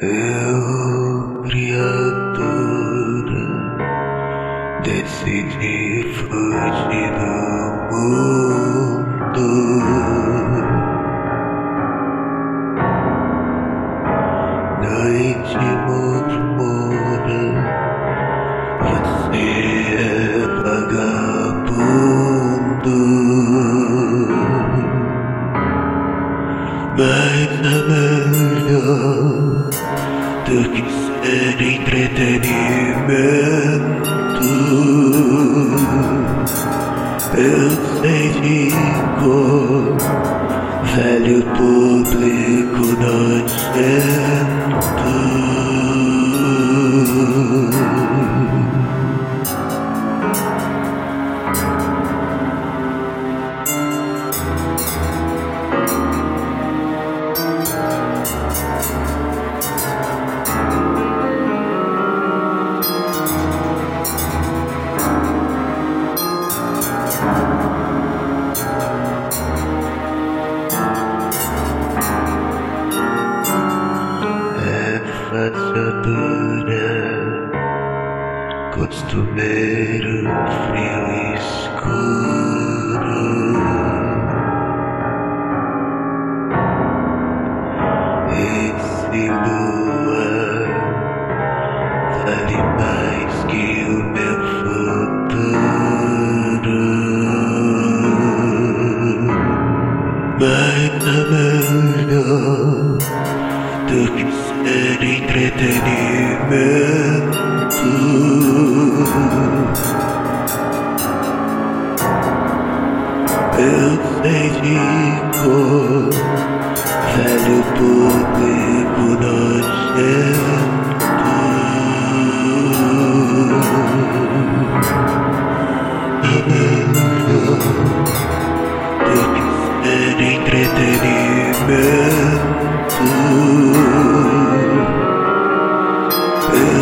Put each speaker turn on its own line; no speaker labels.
Eu, criatura, decidi fugir do mundo. Noite murmura, você é vagabundo, mas é melhor do que ser entretenimento. Eu sei de cor, velho público nojento. Fazedora, costumeiro, frio e escuro. Esse luar vale mais que o meu futuro, mas é melhor do que ser entretenimento. Eu sei de cor, velho público nojento. É melhor do que ser entretenimento.